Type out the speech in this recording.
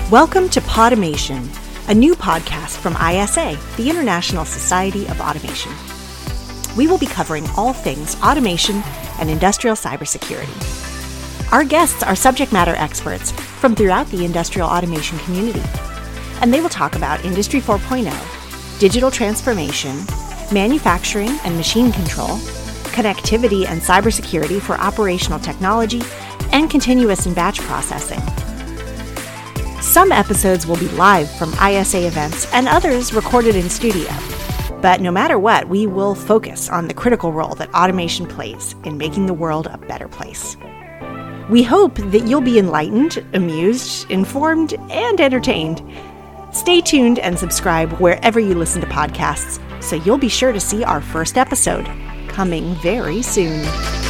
Welcome to Podimation, a new podcast from ISA, the International Society of Automation. We will be covering all things automation and industrial cybersecurity. Our guests are subject matter experts from throughout the industrial automation community, and they will talk about Industry 4.0, digital transformation, manufacturing and machine control, connectivity and cybersecurity for operational technology, and continuous and batch processing. Some episodes will be live from ISA events and others recorded in studio. But no matter what, we will focus on the critical role that automation plays in making the world a better place. We hope that you'll be enlightened, amused, informed, and entertained. Stay tuned and subscribe wherever you listen to podcasts, so you'll be sure to see our first episode coming very soon.